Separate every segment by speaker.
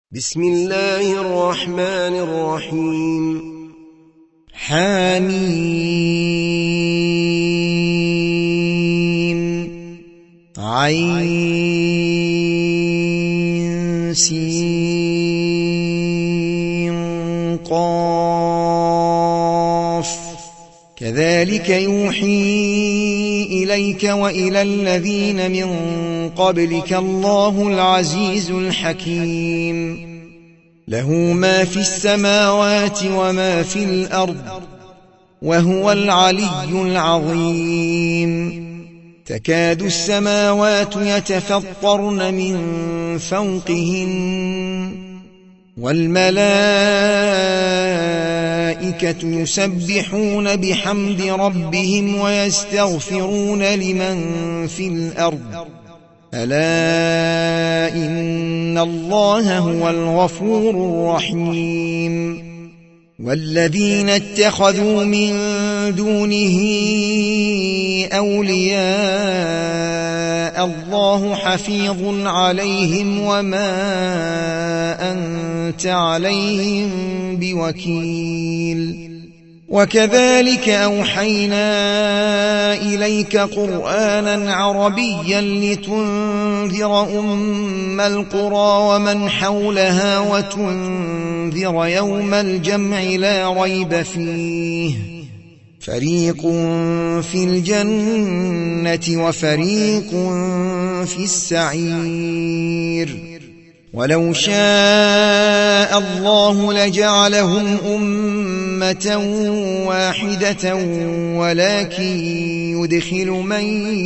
Speaker 1: بسم الله الرحمن الرحيم
Speaker 2: حميم عين سين قاف كذلك يوحي إليك وإلى الذين من قبلك الله العزيز الحكيم له ما في السماوات وما في الأرض وهو العلي العظيم تكاد السماوات يتفطرن من فوقهن والملائكة يسبحون بحمد ربهم ويستغفرون لمن في الأرض ألا إن الله هو الغفور الرحيم والذين اتخذوا من دونه أولياء الله حفيظ عليهم وما أنت عليهم بوكيل وكذلك أوحينا إليك قرآنا عربيا لتنذر أم القرى ومن حولها وتنذر يوم الجمع لا ريب فيه فريق في الجنة وفريق في السعير ولو شاء الله لجعلهم أمة واحدة ولكن يدخل من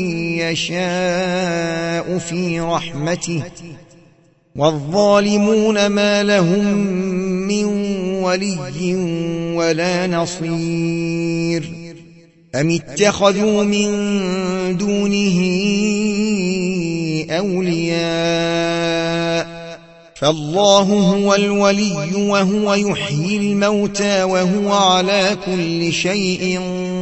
Speaker 2: يشاء في رحمته والظالمون ما لهم من ولي ولا نصير أم اتخذوا من دونه أولياء فالله هو الولي وهو يحيي الموتى وهو على كل شيء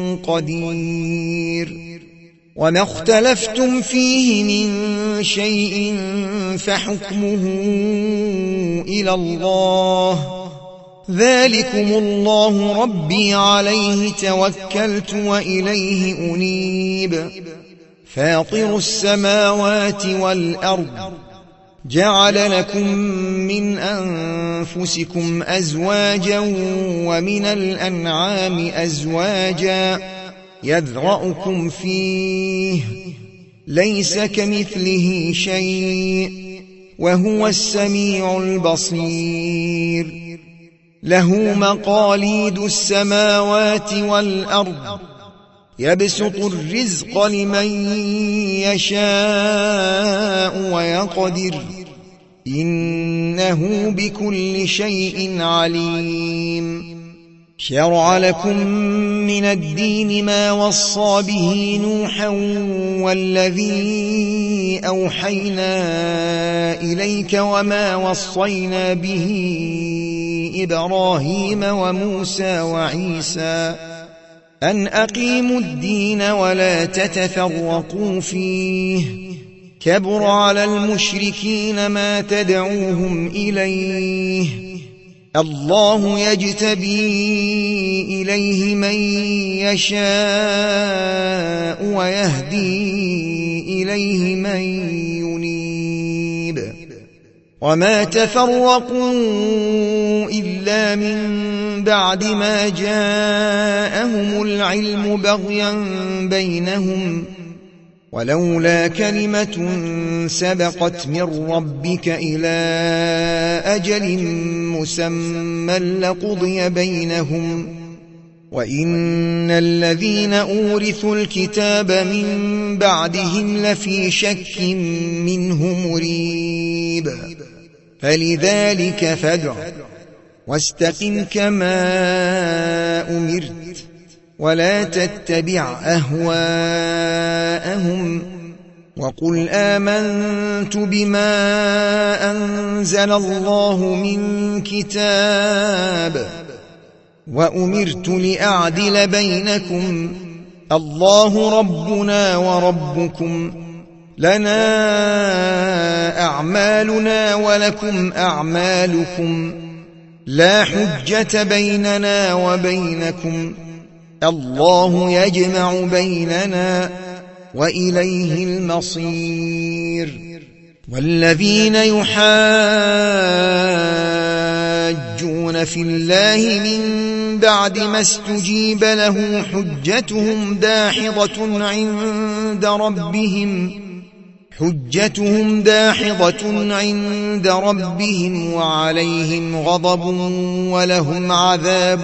Speaker 2: قدير وما اختلفتم فيه من شيء فحكمه إلى الله ذلكم الله ربي عليه توكلت وإليه أنيب فاطر السماوات والأرض جعل لكم من أنفسكم أزواجا ومن الأنعام أزواجا يذرأكم فيه ليس كمثله شيء وهو السميع البصير له مقاليد السماوات والأرض يبسط الرزق لمن يشاء ويقدر إنه بكل شيء عليم شرع لكم من الدين ما وصى به نوحا والذي أوحينا إليك وما وصينا به إبراهيم وموسى وعيسى أن أقيموا الدين ولا تتفرقوا فيه كبر على المشركين ما تدعوهم إليه الله يجتبي إليه من يشاء ويهدي إليه من ينيب وما تفرقوا إلا من بعد ما جاءهم العلم بغيا بينهم ولولا كلمة سبقت من ربك إلى أجل مسمى لقضي بينهم وإن الذين أورثوا الكتاب من بعدهم لفي شك منه مريب فلذلك فادع واستقم كما أمرت ولا تتبع أهواءهم وقل آمنت بما أنزل الله من كتاب وأمرت لأعدل بينكم الله ربنا وربكم لنا أعمالنا ولكم أعمالكم لا حجة بيننا وبينكم الله يجمع بيننا وإليه المصير والذين يحاجون في الله من بعد ما استجيب له حجتهم داحضة عند ربهم وعليهم غضب ولهم عذاب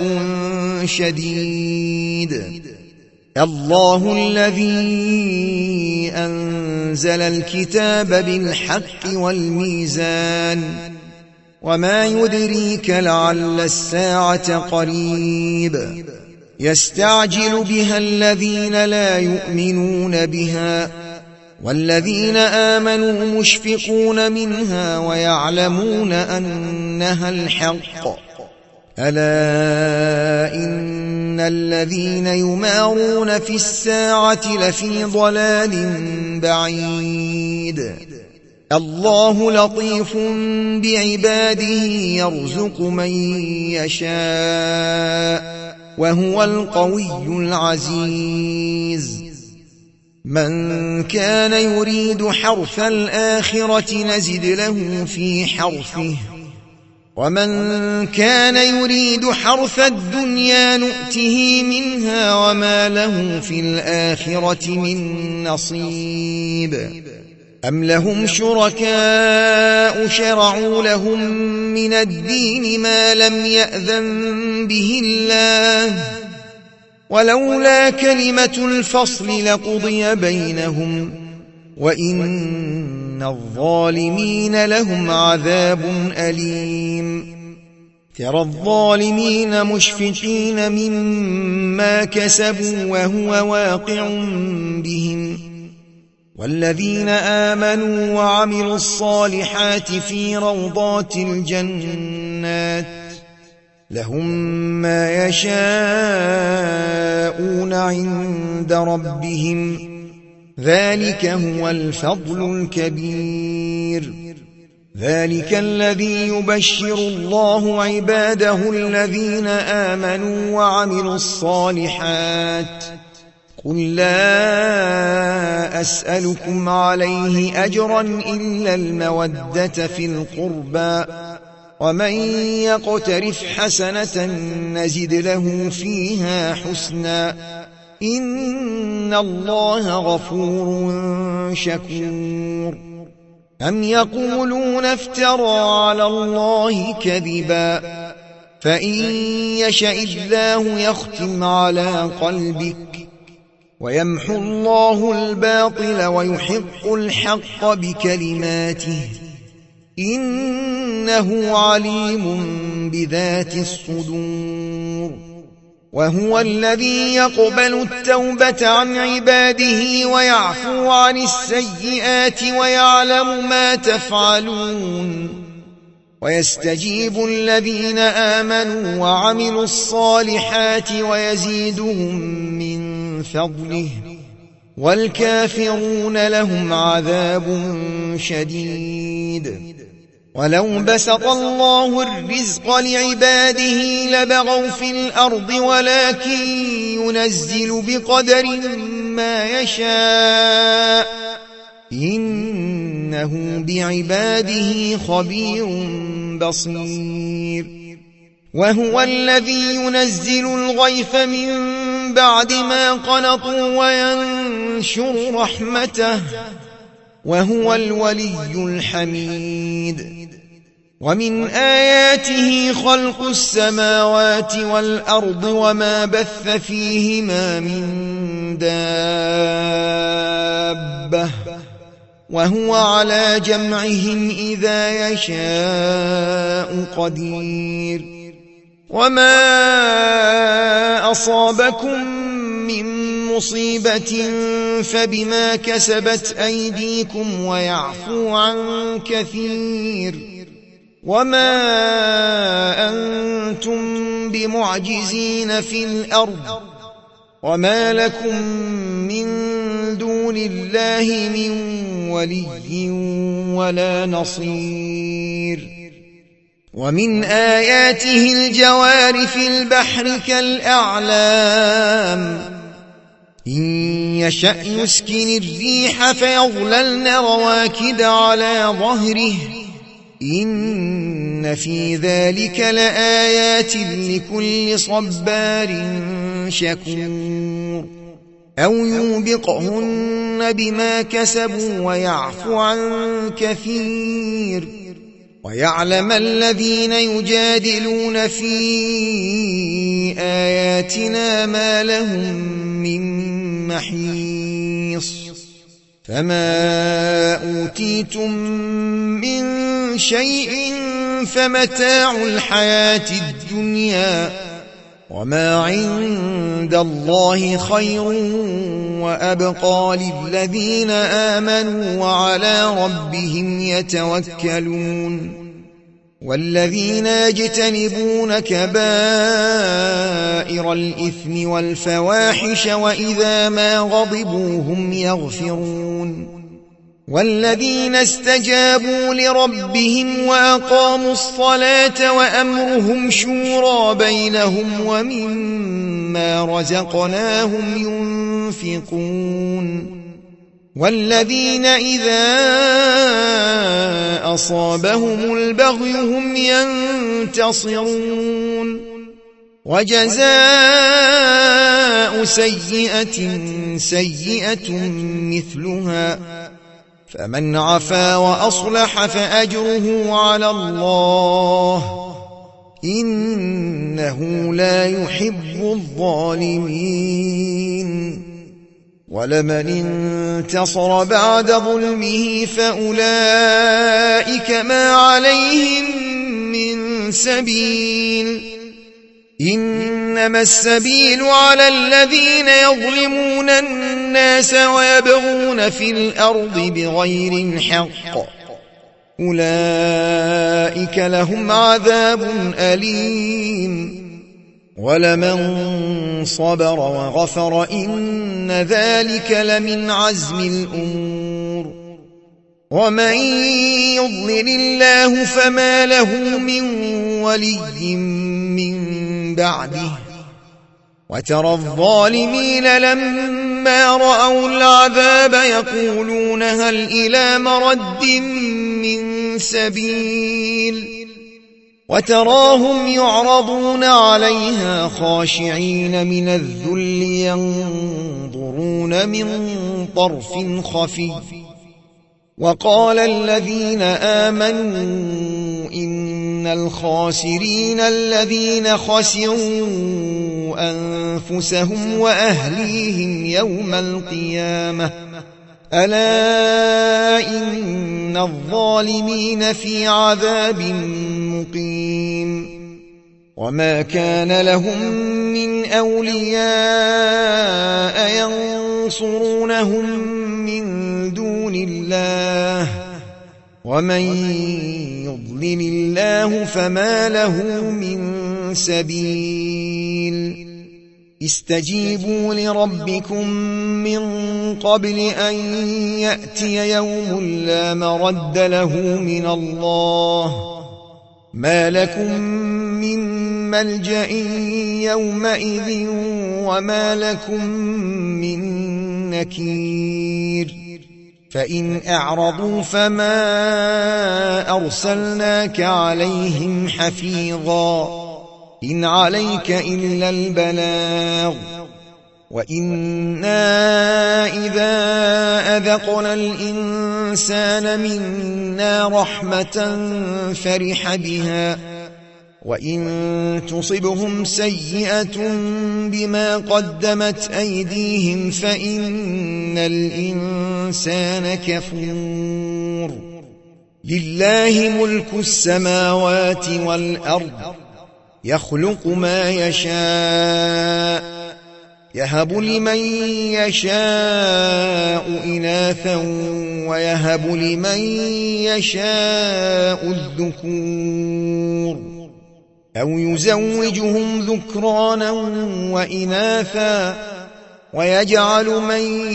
Speaker 2: شديد الله الذي أنزل الكتاب بالحق والميزان وما يدريك لعل الساعة قريب يستعجل بها الذين لا يؤمنون بها والذين آمنوا مشفقون منها ويعلمون أنها الحق ألا إن الذين يمارون في الساعة لفي ضلال بعيد الله لطيف بعباده يرزق من يشاء وهو القوي العزيز من كان يريد حرث الآخرة نزد له في حرثه ومن كان يريد حرث الدنيا نؤته منها وما له في الآخرة من نصيب أم لهم شركاء شرعوا لهم من الدين ما لم يأذن به الله ولولا كلمة الفصل لقضي بينهم وإن الظالمين لهم عذاب أليم ترى الظالمين مشفقين مما كسبوا وهو واقع بهم والذين آمنوا وعملوا الصالحات في روضات الجنات لهم ما يشاءون عند ربهم ذلك هو الفضل الكبير ذلك الذي يبشر الله عباده الذين آمنوا وعملوا الصالحات قل لا أسألكم عليه أجرا إلا المودة في القربى ومن يقترف حسنة نزد له فيها حسنا إن الله غفور شكور أم يقولون افترى على الله كذبا فإن يشأ الله يختم على قلبك ويمحو الله الباطل ويحق الحق بكلماته إنه عليم بذات الصدور وهو الذي يقبل التوبة عن عباده ويعفو عن السيئات ويعلم ما تفعلون ويستجيب الذين آمنوا وعملوا الصالحات ويزيدهم من فضله والكافرون لهم عذاب شديد ولو بسط الله الرزق لعباده لبغوا في الأرض ولكن ينزل بقدر ما يشاء إنه بعباده خبير بصير وهو الذي ينزل الغيث من بعد ما قنطوا وينشر رحمته وهو الولي الحميد ومن آياته خلق السماوات والأرض وما بث فيهما من دابة وهو على جمعهم إذا يشاء قدير وما أصابكم من مصيبة فبما كسبت أيديكم ويعفو عن كثير وما أنتم بمعجزين في الأرض وما لكم من دون دون الله من ولي ولا نصير. ومن آياته الجوار في البحر كالأعلام إن يشأ يسكن الريح فيظللن رواكد على ظهره إن في ذلك لآيات لكل صبار شكور. أو يوبقهن بما كسبوا ويعفو عن كثير ويعلم الذين يجادلون في آياتنا ما لهم من محيص. فما أوتيتم من شيء فمتاع الحياة الدنيا وما عند الله خير وأبقى للذين آمنوا وعلى ربهم يتوكلون. والذين يجتنبون كبائر الإثم والفواحش وإذا ما غضبوا هم يغفرون. والذين استجابوا لربهم وأقاموا الصلاة وأمرهم شورى بينهم ومما رزقناهم ينفقون. والذين إذا أصابهم البغي هم ينتصرون. وجزاء سيئة سيئة مثلها فمن عفا وأصلح فأجره على الله إنه لا يحب الظالمين. ولمن انتصر بعد ظلمه فأولئك ما عليهم من سبيل إنما السبيل على الذين يظلمون الناس ويبغون في الأرض بغير الحق أولئك لهم عذاب أليم. ولمن صبر وغفر إن ذلك لمن عزم الأمور. ومن يضلل الله فما له من ولي من بعده. وترى الظالمين لما رأوا العذاب يقولون هل إلى مرد من سبيل وتراهم يعرضون عليها خاشعين من الذل ينظرون من طرف خفي. وقال الذين آمنوا إن الخاسرين الذين خسروا أنفسهم وأهليهم يوم القيامة ألا إن الظالمين في عذاب مقيم. وما كان لهم من أولياء ينصرونهم من دون الله ومن يضلل الله فما له من سبيل. استجيبوا لربكم من قبل أن يأتي يوم لا مرد له من الله ما لكم من ملجأ يومئذ وما لكم من نكير. فإن أعرضوا فما أرسلناك عليهم حفيظا إن عليك إلا البلاغ وإنا إذا أذقنا الإنسان منا رحمة فرح بها وإن تصبهم سيئة بما قدمت أيديهم فإن الإنسان كفور. لله ملك السماوات والأرض يخلق ما يشاء يهب لمن يشاء إناثا ويهب لمن يشاء الذكور أو يزوجهم ذكرانا وإناثا ويجعل من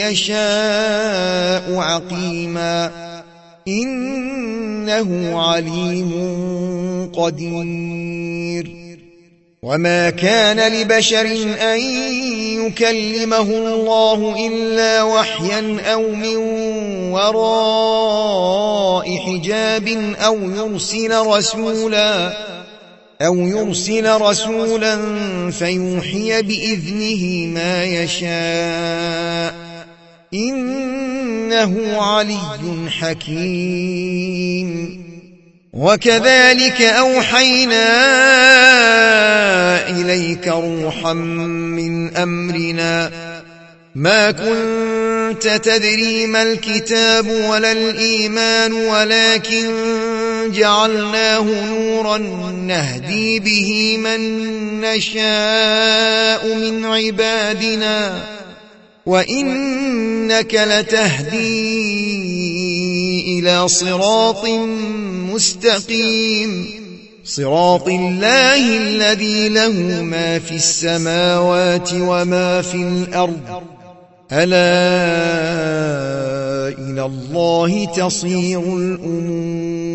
Speaker 2: يشاء عقيما إنه عليم قدير وما كان لبشر أن يكلمه الله إلا وحيا أو من وراء حجاب أو يرسل رسولا فيوحي بإذنه ما يشاء إنه علي حكيم وكذلك أوحينا إليك روحا من أمرنا ما كنت تدري ما الكتاب ولا الإيمان ولكن جعلناه نورا نهدي به من نشاء من عبادنا وإنك لتهدي إلى صراط مستقيم صراط الله الذي له ما في السماوات وما في الأرض ألا إلى الله تصير الأمور